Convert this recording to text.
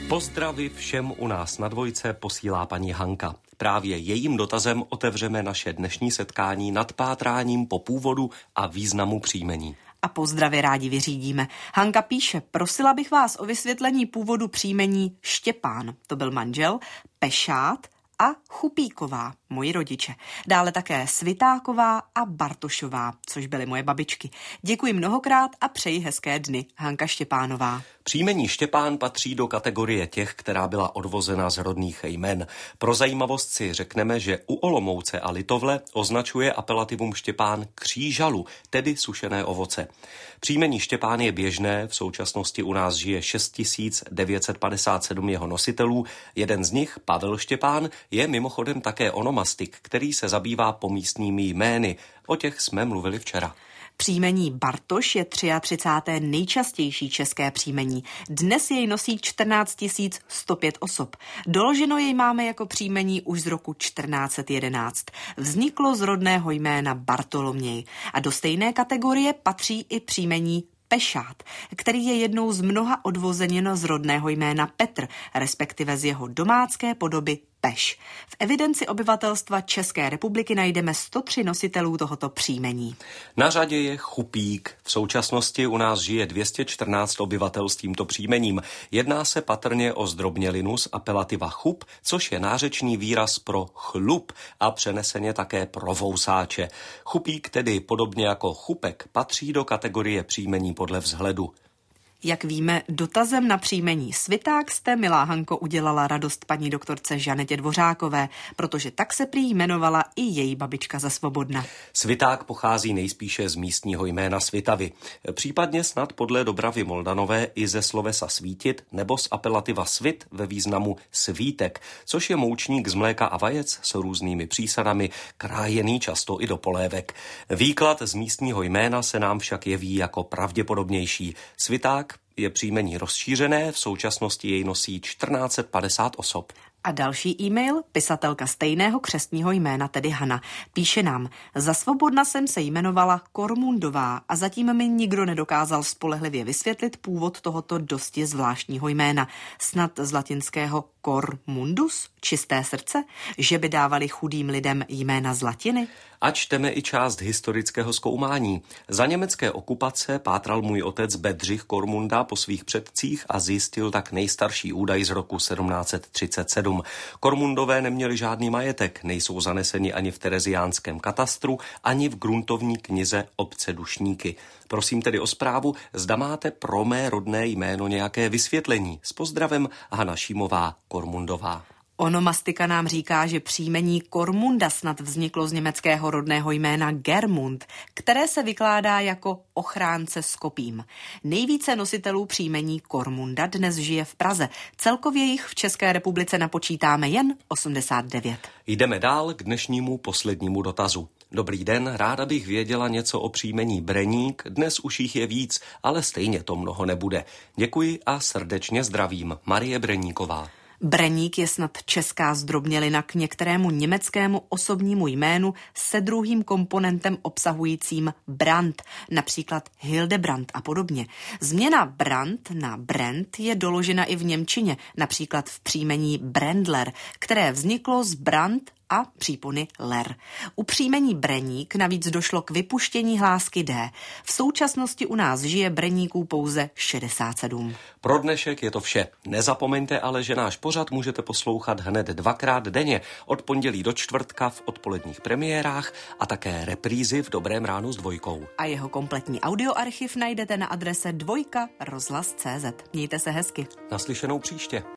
Pozdravy všem u nás na Dvojce posílá paní Hanka. Právě jejím dotazem otevřeme naše dnešní setkání nad pátráním po původu a významu příjmení. A pozdravy rádi vyřídíme. Hanka píše, prosila bych vás o vysvětlení původu příjmení Štěpán, to byl manžel, Pešát a Chupíková, moji rodiče. Dále také Svitáková a Bartošová, což byly moje babičky. Děkuji mnohokrát a přeji hezké dny. Hanka Štěpánová. Příjmení Štěpán patří do kategorie těch, která byla odvozena z rodných jmen. Pro zajímavost si řekneme, že u Olomouce a Litovle označuje apelativum Štěpán křížalu, tedy sušené ovoce. Příjmení Štěpán je běžné, v současnosti u nás žije 6957 jeho nositelů. Jeden z nich, Pavel Štěpán, je mimochodem také onomastik, který se zabývá pomístními jmény. O těch jsme mluvili včera. Příjmení Bartoš je 33. nejčastější české příjmení. Dnes jej nosí 14 105 osob. Doloženo jej máme jako příjmení už z roku 1411. Vzniklo z rodného jména Bartoloměj. A do stejné kategorie patří i příjmení Pešát, který je jednou z mnoha odvozenin z rodného jména Petr, respektive z jeho domácké podoby Peš. V evidenci obyvatelstva České republiky najdeme 103 nositelů tohoto příjmení. Na řadě je Chupík. V současnosti u nás žije 214 obyvatel s tímto příjmením. Jedná se patrně o zdrobnělinu z apelativa chup, což je nářečný výraz pro chlup a přeneseně také pro vousáče. Chupík tedy podobně jako Chupek patří do kategorie příjmení podle vzhledu. Jak víme, dotazem na příjmení Sviták jste, milá Hanko, udělala radost paní doktorce Žanetě Dvořákové, protože tak se prý jmenovala i její babička ze Svobodna. Sviták pochází nejspíše z místního jména Svitavy, případně snad podle Dobravy Moldanové i ze slovesa svítit nebo z apelativa svit ve významu svítek, což je moučník z mléka a vajec s různými přísadami, krájený často i do polévek. Výklad z místního jména se nám však jeví jako pravděpodobnější. Sviták je příjmení rozšířené, v současnosti jej nosí 1450 osob. A další e-mail, pisatelka stejného křestního jména, tedy Hana, píše nám, za Svobodna jsem se jmenovala Kormundová a zatím mi nikdo nedokázal spolehlivě vysvětlit původ tohoto dosti zvláštního jména. Snad z latinského cor mundus, čisté srdce, že by dávali chudým lidem jména z latiny? A čteme i část historického zkoumání. Za německé okupace pátral můj otec Bedřich Kormunda po svých předcích a zjistil tak nejstarší údaj z roku 1737. Kormundové neměli žádný majetek, nejsou zaneseni ani v tereziánském katastru, ani v gruntovní knize obce Dušníky. Prosím tedy o zprávu, zda máte pro mé rodné jméno nějaké vysvětlení. S pozdravem Hana Šimová Kormundová. Onomastika nám říká, že příjmení Kormunda snad vzniklo z německého rodného jména Germund, které se vykládá jako ochránce s kopím. Nejvíce nositelů příjmení Kormunda dnes žije v Praze. Celkově jich v České republice napočítáme jen 89. Jdeme dál k dnešnímu poslednímu dotazu. Dobrý den, ráda bych věděla něco o příjmení Breník, dnes už jich je víc, ale stejně to mnoho nebude. Děkuji a srdečně zdravím. Marie Breníková. Breník je snad česká zdrobnělina k některému německému osobnímu jménu se druhým komponentem obsahujícím Brand, například Hildebrand a podobně. Změna Brand na Brand je doložena i v němčině, například v příjmení Brandler, které vzniklo z Brand a přípony ler. U příjmení Breník navíc došlo k vypuštění hlásky D. V současnosti u nás žije Breníků pouze 67. Pro dnešek je to vše. Nezapomeňte ale, že náš pořad můžete poslouchat hned 2krát denně, od pondělí do čtvrtka v odpoledních premiérách a také reprízy v Dobrém ránu s Dvojkou. A jeho kompletní audioarchiv najdete na adrese dvojka.rozhlas.cz. Mějte se hezky. Naslyšenou příště.